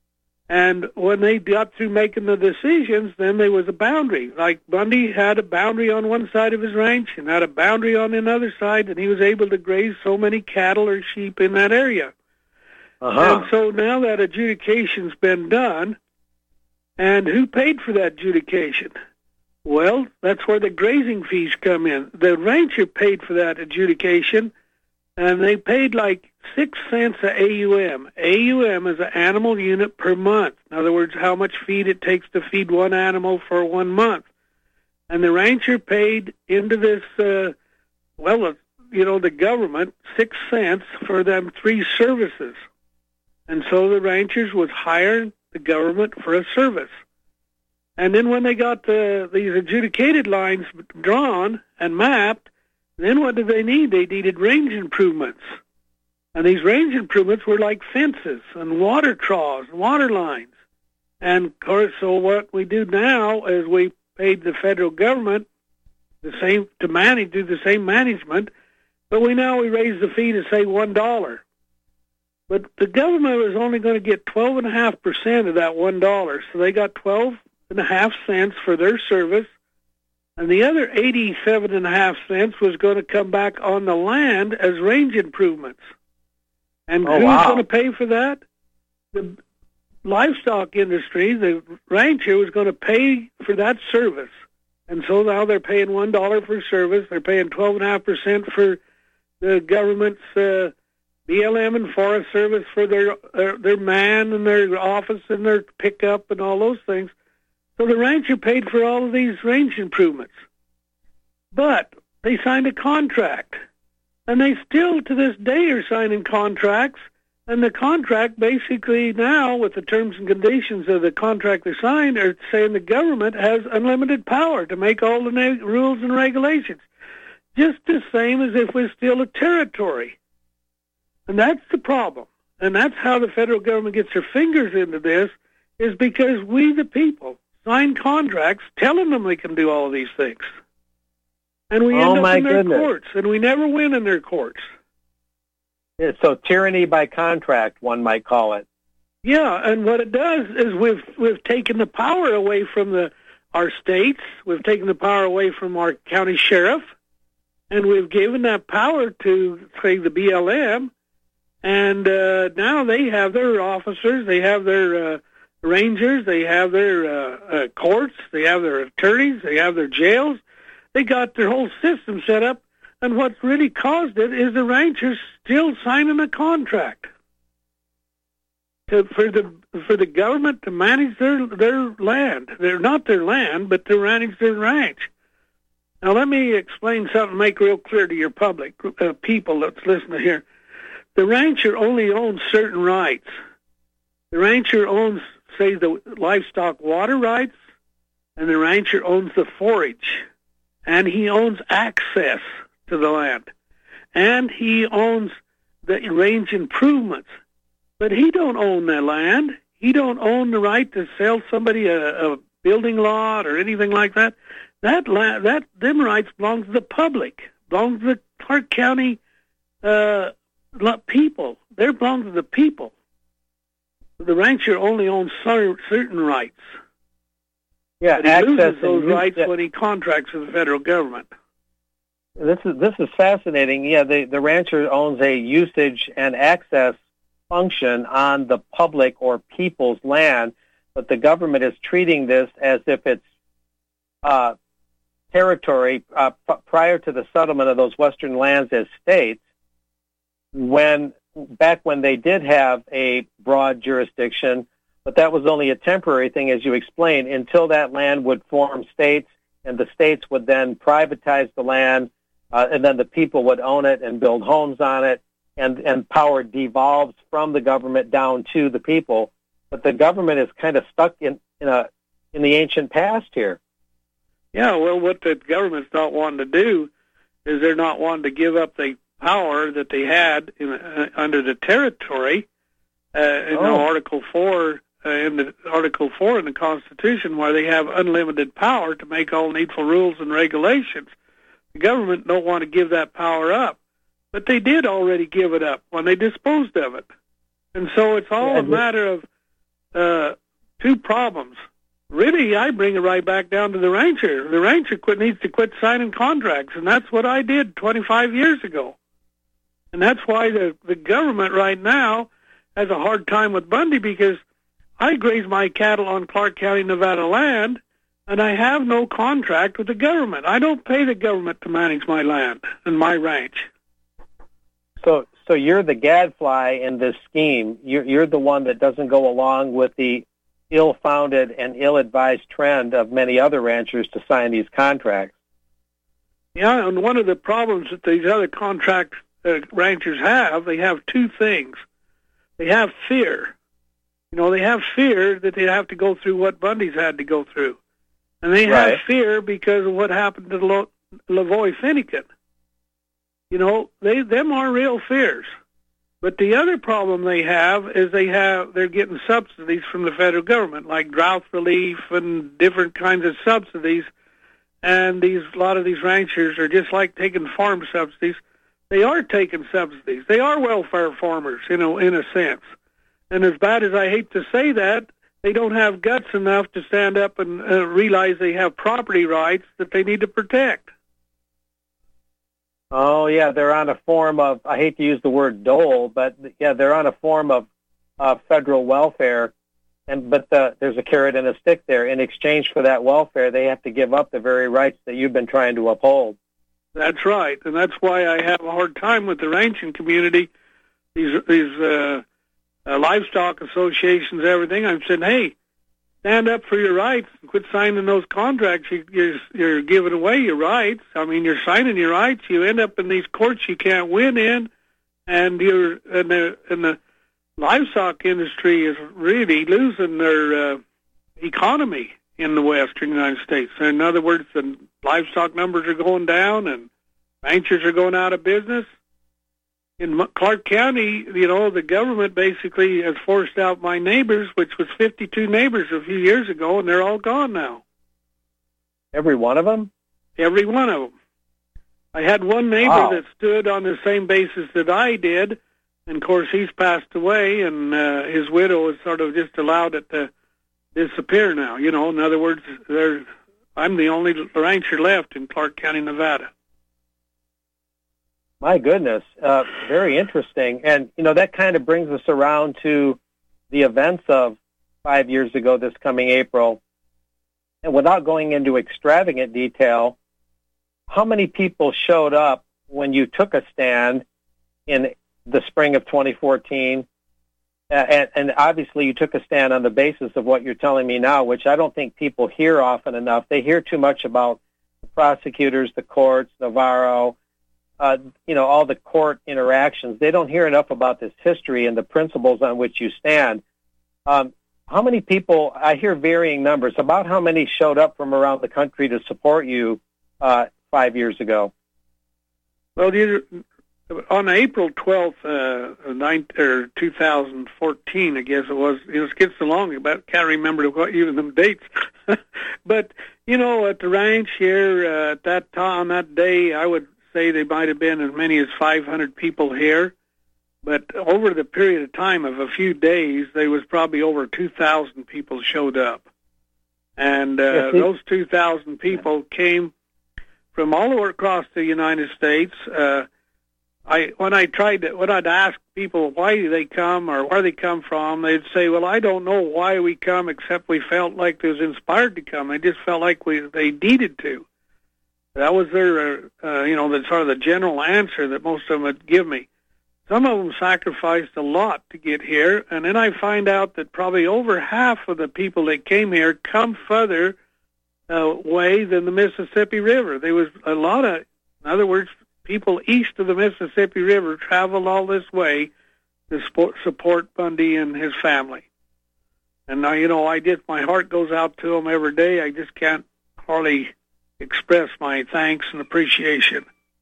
And when they got through making the decisions, then there was a boundary. Like Bundy had a boundary on one side of his ranch and had a boundary on another side, and he was able to graze so many cattle or sheep in that area. Uh-huh. And so now that adjudication's been done, and who paid for that adjudication? Well, that's where the grazing fees come in. The rancher paid for that adjudication, and they paid like six cents a A U M. A U M is an animal unit per month. In other words, how much feed it takes to feed one animal for one month. And the rancher paid into this, uh, well, uh, you know, the government, six cents for them three services. And so the ranchers would hire the government for a service. And then when they got the, these adjudicated lines drawn and mapped, then what did they need? They needed range improvements. And these range improvements were like fences and water troughs and water lines. And, of course, so what we do now is we paid the federal government the same to manage, do the same management, but we now we raise the fee to, say, one dollar. But the government was only going to get twelve point five percent of that one dollar, so they got twelve point five cents for their service, and the other eighty-seven point five cents was going to come back on the land as range improvements. And oh, who's wow. going to pay for that? The livestock industry, the rancher, was going to pay for that service. And so now they're paying one dollar for service. They're paying twelve point five percent for the government's uh, B L M and Forest Service for their uh, their man and their office and their pickup and all those things. So the rancher paid for all of these range improvements. But they signed a contract. And they still, to this day, are signing contracts. And the contract basically now, with the terms and conditions of the contract they signed, are saying the government has unlimited power to make all the na- rules and regulations. Just the same as if we're still a territory. And that's the problem. And that's how the federal government gets their fingers into this, is because we, the people, sign contracts telling them they can do all of these things. And we oh end up in their goodness. courts, and we never win in their courts. Yeah, so tyranny by contract, one might call it. Yeah, and what it does is we've we've taken the power away from the our states. We've taken the power away from our county sheriff, and we've given that power to, say, the B L M. And uh, now they have their officers, they have their uh, rangers, they have their uh, uh, courts, they have their attorneys, they have their jails. They got their whole system set up. And what's really caused it is the ranchers still signing a contract to, for the for the government to manage their their land. They're not their land, but to manage their ranch. Now, let me explain something, make real clear to your public, uh, people that's listening here. The rancher only owns certain rights. The rancher owns, say, the livestock water rights, and the rancher owns the forage, and he owns access to the land, and he owns the range improvements, but he don't own the land. He don't own the right to sell somebody a, a building lot or anything like that. That la- that them rights belong to the public, belong to the Clark County uh, people. They belong to the people. The rancher only owns certain rights. Yeah, but he access loses those and rights use- when he contracts with the federal government. This is this is fascinating. Yeah, the, the rancher owns a usage and access function on the public or people's land, but the government is treating this as if it's uh, territory uh, p- prior to the settlement of those western lands as states. When back when they did have a broad jurisdiction, but that was only a temporary thing, as you explained, until that land would form states, and the states would then privatize the land. Uh, and then the people would own it and build homes on it, and, and power devolves from the government down to the people. But the government is kind of stuck in, in a in the ancient past here. Yeah, well, what the government's not wanting to do is they're not wanting to give up the power that they had in, uh, under the territory uh, in Oh. Article Four uh, in the Article Four in the Constitution, where they have unlimited power to make all needful rules and regulations. The government don't want to give that power up, but they did already give it up when they disposed of it. And so it's all Yeah, a matter of uh, two problems. Really, I bring it right back down to the rancher. The rancher quit, needs to quit signing contracts, and that's what I did twenty-five years ago. And that's why the, the government right now has a hard time with Bundy, because I graze my cattle on Clark County, Nevada land, and I have no contract with the government. I don't pay the government to manage my land and my ranch. So, so you're the gadfly in this scheme. You're, you're the one that doesn't go along with the ill-founded and ill-advised trend of many other ranchers to sign these contracts. Yeah, and one of the problems that these other contract uh, ranchers have, they have two things. They have fear. You know, they have fear that they have to go through what Bundy's had to go through. And they Right. have fear because of what happened to Lo- Lavoy Finnegan. You know, they them are real fears. But the other problem they have is they have they're getting subsidies from the federal government, like drought relief and different kinds of subsidies. And these a lot of these ranchers are just like taking farm subsidies. They are taking subsidies. They are welfare farmers, you know, in a sense. And as bad as I hate to say that, they don't have guts enough to stand up and uh, realize they have property rights that they need to protect. Oh, yeah, they're on a form of, I hate to use the word dole, but yeah, they're on a form of uh, federal welfare, and but the, there's a carrot and a stick there. In exchange for that welfare, they have to give up the very rights that you've been trying to uphold. That's right, and that's why I have a hard time with the ranching community, these these uh, uh, livestock associations, everything. I'm saying, hey, stand up for your rights and quit signing those contracts. You, you're, you're giving away your rights. I mean, you're signing your rights. You end up in these courts you can't win in, and you're and the and the livestock industry is really losing their uh, economy in the western United States. In other words, the livestock numbers are going down, and ranchers are going out of business. In Clark County, you know, the government basically has forced out my neighbors, which was fifty-two neighbors a few years ago, and they're all gone now. Every one of them? Every one of them. I had one neighbor Wow. that stood on the same basis that I did, and of course he's passed away, and uh, his widow has sort of just allowed it to disappear now. You know, in other words, they're I'm the only rancher left in Clark County, Nevada. My goodness, uh, very interesting. And, you know, that kind of brings us around to the events of five years ago this coming April. And without going into extravagant detail, how many people showed up when you took a stand in the spring of twenty fourteen? Uh, and, and obviously you took a stand on the basis of what you're telling me now, which I don't think people hear often enough. They hear too much about the prosecutors, the courts, Navarro, uh, you know, all the court interactions. They don't hear enough about this history and the principles on which you stand. Um, how many people, I hear varying numbers, about how many showed up from around the country to support you uh, five years ago? Well, you, on April twelfth, uh, nine, or two thousand fourteen, I guess it was, it gets along, but can't remember what even them dates. But, you know, at the ranch here, uh, at that time, on that day, I would say there might have been as many as five hundred people here. But over the period of time of a few days, there was probably over two thousand people showed up. And uh, those two thousand people came from all over across the United States. Uh, I when I tried to, when I'd ask people why do they come or where they come from, they'd say, "Well, I don't know why we come, except we felt like they was inspired to come. They just felt like we they needed to." That was their, uh, you know, the sort of the general answer that most of them would give me. Some of them sacrificed a lot to get here, and then I find out that probably over half of the people that came here come further uh, way than the Mississippi River. There was a lot of, in other words, people east of the Mississippi River traveled all this way to support, support Bundy and his family. And now, you know, I just, my heart goes out to them every day. I just can't hardly express my thanks and appreciation.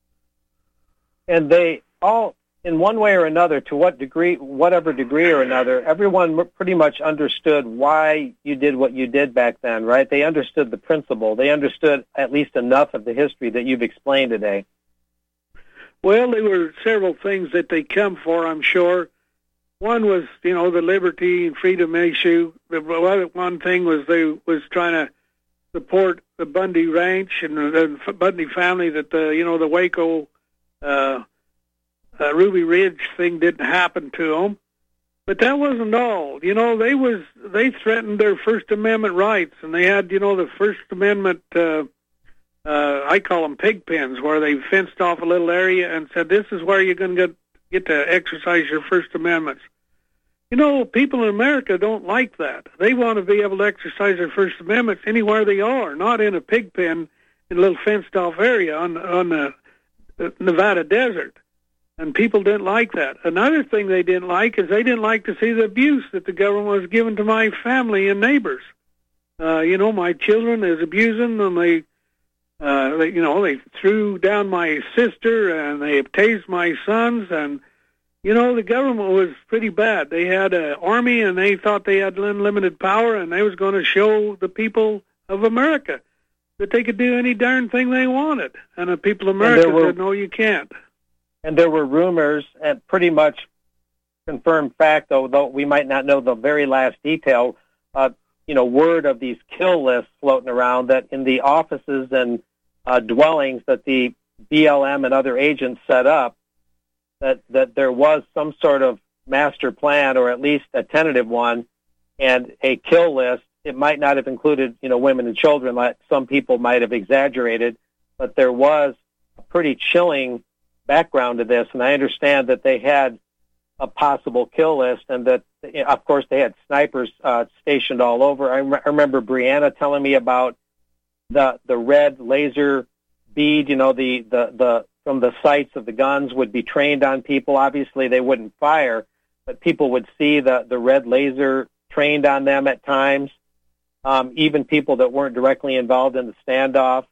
And they all, in one way or another, to what degree, whatever degree or another, everyone pretty much understood why you did what you did back then, right? They understood the principle. They understood at least enough of the history that you've explained today. Well, there were several things that they come for, I'm sure. One was, you know, the liberty and freedom issue. The other one thing was they was trying to support the Bundy Ranch and the Bundy family, that the, you know, the Waco uh, uh, Ruby Ridge thing didn't happen to them. But that wasn't all. You know, they was they threatened their First Amendment rights, and they had, you know, the First Amendment. Uh, uh, I call them pig pens, where they fenced off a little area and said, "This is where you're going to get get to exercise your First Amendments." You know, people in America don't like that. They want to be able to exercise their First Amendments anywhere they are, not in a pig pen in a little fenced-off area on on the Nevada desert. And people didn't like that. Another thing they didn't like is they didn't like to see the abuse that the government was giving to my family and neighbors. Uh, you know, my children is abusing them. They, uh, they, you know, they threw down my sister and they tased my sons. And, you know, the government was pretty bad. They had an army and they thought they had unlimited power, and they was going to show the people of America that they could do any darn thing they wanted. And the people of America were, said, no, you can't. And there were rumors, and pretty much confirmed fact, although we might not know the very last detail, uh, you know, word of these kill lists floating around that in the offices and uh, dwellings that the B L M and other agents set up, that, that there was some sort of master plan, or at least a tentative one, and a kill list. It might not have included, you know, women and children, like some people might have exaggerated, but there was a pretty chilling background to this, and I understand that they had a possible kill list, and that, of course, they had snipers uh, stationed all over. I, re- I remember Brianna telling me about the the red laser bead, you know, the, the, the from the sights of the guns would be trained on people. Obviously, they wouldn't fire, but people would see the, the red laser trained on them at times, um, even people that weren't directly involved in the standoff.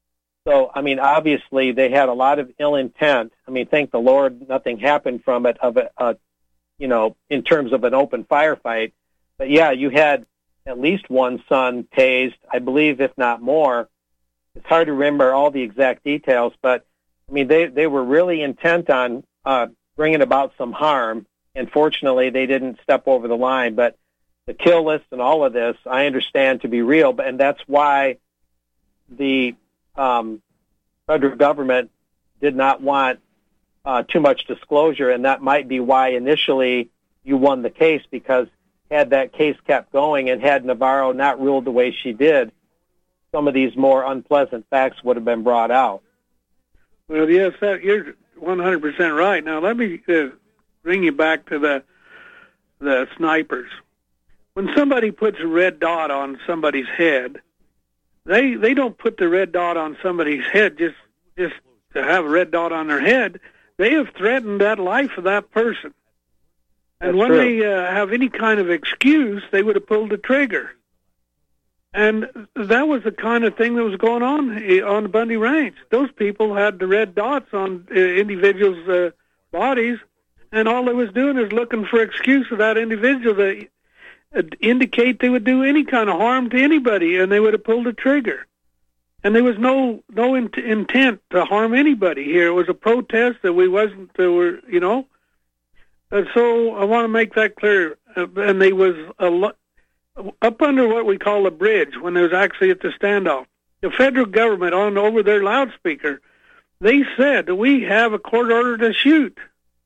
So, I mean, obviously, they had a lot of ill intent. I mean, thank the Lord, nothing happened from it, of a, a, you know, in terms of an open firefight. But, yeah, you had at least one son tased, I believe, if not more. It's hard to remember all the exact details, but, I mean, they, they were really intent on uh, bringing about some harm, and fortunately, they didn't step over the line. But the kill list and all of this, I understand to be real, and that's why the um, federal government did not want uh, too much disclosure, and that might be why initially you won the case, because had that case kept going and had Navarro not ruled the way she did, some of these more unpleasant facts would have been brought out. Well, yes, that, you're one hundred percent right. Now, let me uh, bring you back to the the snipers. When somebody puts a red dot on somebody's head, they they don't put the red dot on somebody's head just just to have a red dot on their head. They have threatened that life of that person. And That's when true. they uh, have any kind of excuse, they would have pulled the trigger. And that was the kind of thing that was going on on the Bundy Ranch. Those people had the red dots on uh, individuals' uh, bodies, and all they was doing is looking for excuse of that individual to uh, indicate they would do any kind of harm to anybody, and they would have pulled the trigger. And there was no no in- intent to harm anybody here. It was a protest that we wasn't, uh, were, you know. Uh, so I want to make that clear. Uh, and they was a lot up under what we call a bridge when they was actually at the standoff. The federal government on over their loudspeaker, they said that we have a court order to shoot.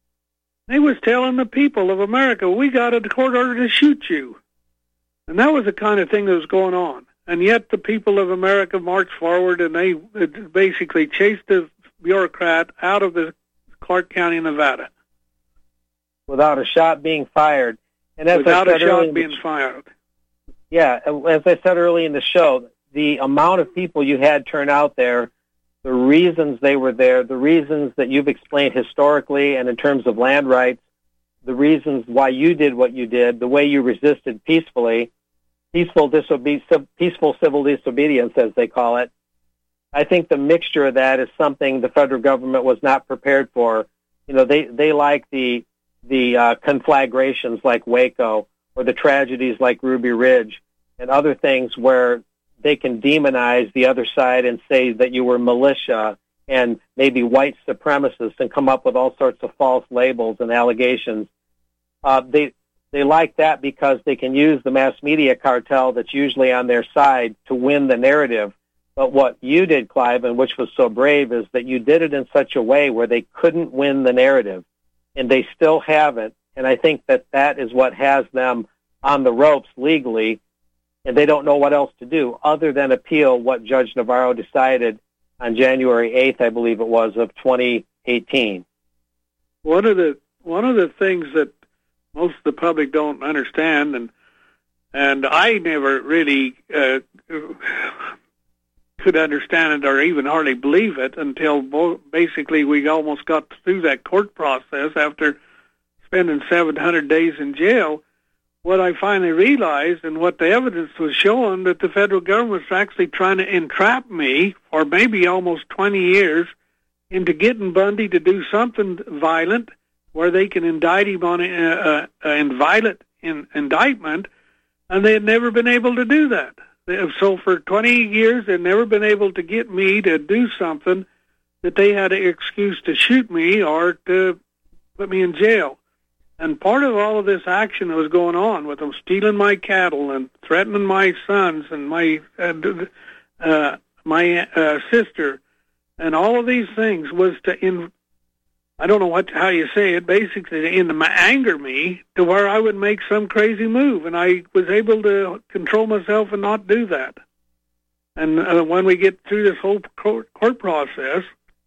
They was telling the people of America, we got a court order to shoot you. And that was the kind of thing that was going on. And yet the people of America marched forward and they basically chased the bureaucrat out of the Clark County, Nevada. Without a shot being fired. And as Without I a said earlier shot in the being fired. Yeah, as I said early in the show, the amount of people you had turn out there, the reasons they were there, the reasons that you've explained historically and in terms of land rights, the reasons why you did what you did, the way you resisted peacefully, peaceful disobe- peaceful civil disobedience, as they call it. I think the mixture of that is something the federal government was not prepared for. You know, they, they like the the uh, conflagrations like Waco, or the tragedies like Ruby Ridge, and other things where they can demonize the other side and say that you were militia and maybe white supremacists and come up with all sorts of false labels and allegations. Uh, they they like that because they can use the mass media cartel that's usually on their side to win the narrative. But what you did, Clive, and which was so brave, is that you did it in such a way where they couldn't win the narrative, and they still haven't. And I think that that is what has them on the ropes legally, and they don't know what else to do other than appeal what Judge Navarro decided on January eighth, I believe it was, of twenty eighteen. One of the one of the things that most of the public don't understand, and and I never really uh, could understand it or even hardly believe it until bo- basically we almost got through that court process after spending seven hundred days in jail. What I finally realized, and what the evidence was showing, that the federal government was actually trying to entrap me for maybe almost twenty years into getting Bundy to do something violent where they can indict him on a, a, a violent in, indictment, and they had never been able to do that. So for twenty years, they'd never been able to get me to do something that they had an excuse to shoot me or to put me in jail. And part of all of this action that was going on with them stealing my cattle and threatening my sons and my uh, uh, my uh, sister and all of these things was to, in, I don't know what how you say it, basically in to anger me to where I would make some crazy move. And I was able to control myself and not do that. And uh, when we get through this whole court, court process,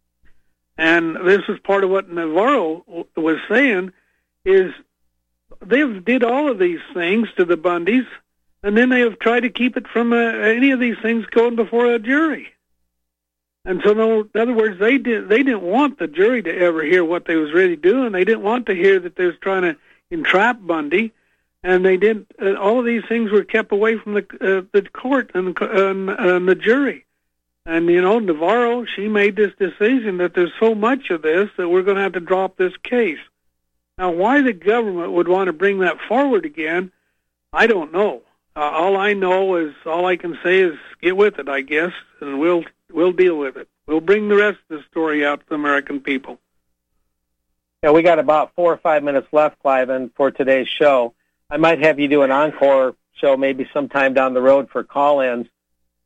and this is part of what Navarro was saying, is they've did all of these things to the Bundys, and then they have tried to keep it from uh, any of these things going before a jury. And so, no, in other words, they did they didn't want the jury to ever hear what they was really doing. They didn't want to hear that they was trying to entrap Bundy, and they didn't. Uh, all of these things were kept away from the uh, the court and, and, and the jury. And you know, Navarro, she made this decision that there's so much of this that we're going to have to drop this case. Now, why the government would want to bring that forward again, I don't know. Uh, all I know is, all I can say is get with it, I guess, and we'll we'll deal with it. We'll bring the rest of the story out to the American people. Yeah, we got about four or five minutes left, Clive, and for today's show. I might have you do an encore show maybe sometime down the road for call-ins.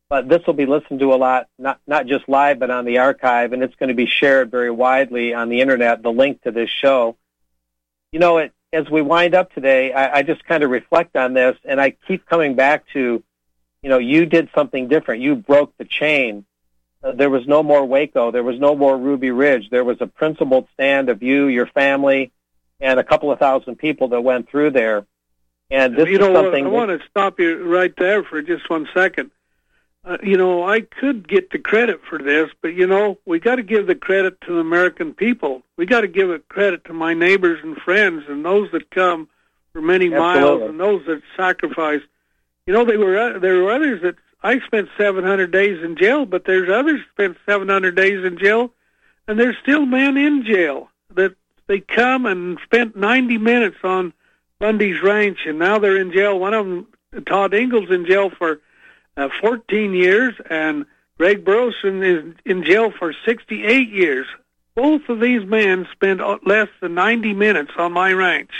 but this will be listened to a lot, not not just live, but on the archive, and it's going to be shared very widely on the internet, the link to this show. You know, it, as we wind up today, I, I just kind of reflect on this, and I keep coming back to, you know, you did something different. You broke the chain. Uh, there was no more Waco. There was no more Ruby Ridge. There was a principled stand of you, your family, and a couple of thousand people that went through there. And this you is know, something I that, want to stop you right there for just one second. Uh, you know, I could get the credit for this, but, you know, we got to give the credit to the American people. We got to give it credit to my neighbors and friends and those that come for many Absolutely. miles and those that sacrifice. You know, they were uh, there were others that I spent seven hundred days in jail, but there's others spent seven hundred days in jail, and there's still men in jail that they come and spent ninety minutes on Bundy's Ranch, and now they're in jail. One of them, Todd Ingle's in jail for Uh, fourteen years, and Greg Burleson is in jail for sixty-eight years. Both of these men spent less than ninety minutes on my ranch.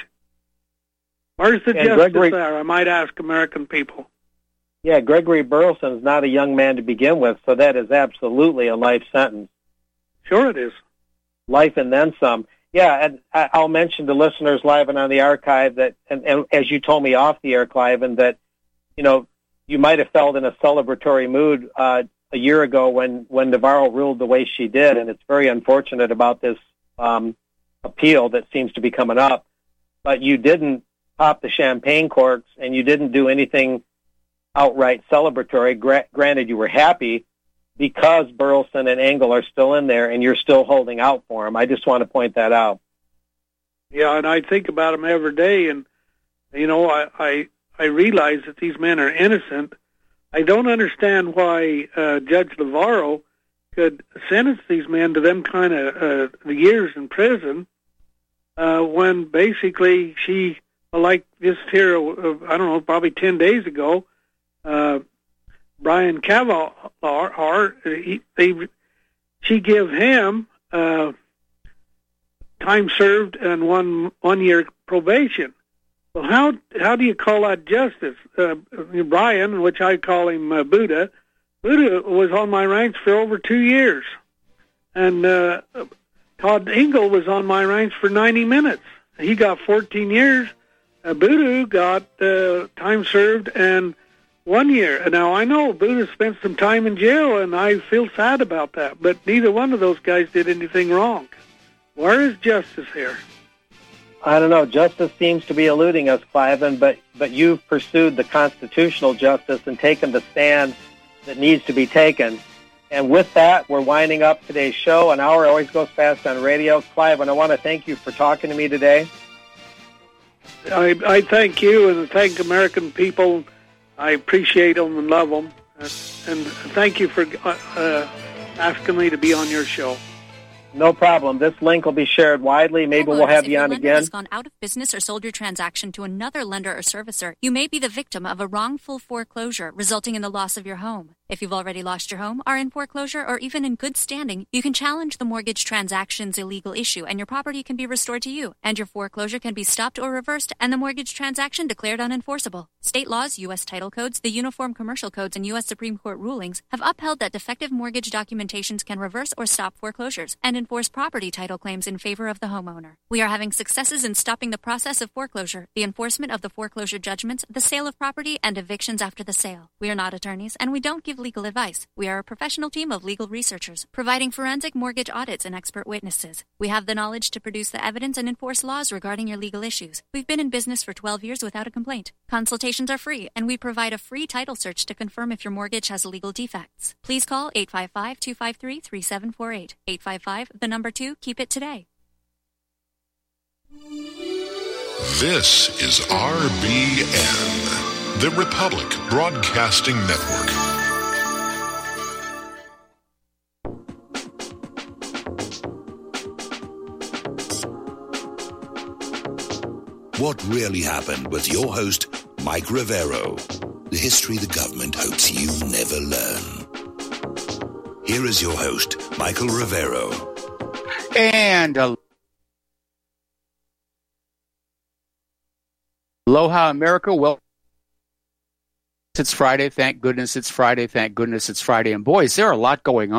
Where's the And justice Gregory, there, I might ask American people? Yeah, Gregory Burleson is not a young man to begin with, so that is absolutely a life sentence. Sure it is. Life and then some. Yeah, and I- I'll mention to listeners live and on the archive that, and, and as you told me off the air, Cliven, that, you know, you might have felt in a celebratory mood uh, a year ago when, when Navarro ruled the way she did, and it's very unfortunate about this um, appeal that seems to be coming up. But you didn't pop the champagne corks, and you didn't do anything outright celebratory. Gra- granted, you were happy because Burleson and Engel are still in there, and you're still holding out for them. I just want to point that out. Yeah, and I think about them every day, and, you know, I... I I realize that these men are innocent. I don't understand why uh, Judge Navarro could sentence these men to them kind of uh, years in prison uh, when basically she, like just here, uh, I don't know, probably ten days ago, uh, Brian Kavanaugh, he, they, she gave him uh, time served and one one year probation. Well, how how do you call that justice? Uh, Brian, which I call him uh, Buddha, Buddha was on my ranch for over two years. And uh, Todd Engel was on my ranch for ninety minutes. He got fourteen years. Uh, Buddha got uh, time served and one year. And now, I know Buddha spent some time in jail, and I feel sad about that. But neither one of those guys did anything wrong. Where is justice here? I don't know. Justice seems to be eluding us, Cliven, but, but you've pursued the constitutional justice and taken the stand that needs to be taken. And with that, we're winding up today's show. An hour always goes fast on radio. Cliven, I want to thank you for talking to me today. I, I thank you and thank American people. I appreciate them and love them. Uh, and thank you for uh, uh, asking me to be on your show. No problem. This link will be shared widely. Maybe we'll have you on again. If your lender has gone out of business or sold your transaction to another lender or servicer, you may be the victim of a wrongful foreclosure resulting in the loss of your home. If you've already lost your home, are in foreclosure, or even in good standing, you can challenge the mortgage transaction's illegal issue, and your property can be restored to you, and your foreclosure can be stopped or reversed, and the mortgage transaction declared unenforceable. State laws, U S title codes, the Uniform Commercial Codes, and U S Supreme Court rulings have upheld that defective mortgage documentations can reverse or stop foreclosures and enforce property title claims in favor of the homeowner. We are having successes in stopping the process of foreclosure, the enforcement of the foreclosure judgments, the sale of property, and evictions after the sale. We are not attorneys, and we don't give legal advice. We are a professional team of legal researchers, providing forensic mortgage audits and expert witnesses. We have the knowledge to produce the evidence and enforce laws regarding your legal issues. We've been in business for twelve years without a complaint. Consultations are free, and we provide a free title search to confirm if your mortgage has legal defects. Please call eight five five, two five three, three seven four eight. eight five five, the number two, keep it today. This is R B N, the Republic Broadcasting Network. What Really Happened with your host, Mike Rivero. The history the government hopes you never learn. Here is your host, Michael Rivero. And aloha, America. Welcome it's Friday. Thank goodness it's Friday. Thank goodness it's Friday. And boys, there are a lot going on.